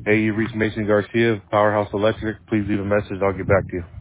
Hey, you reached Mason Garcia of Powerhouse Electric. Please leave a message. I'll get back to you.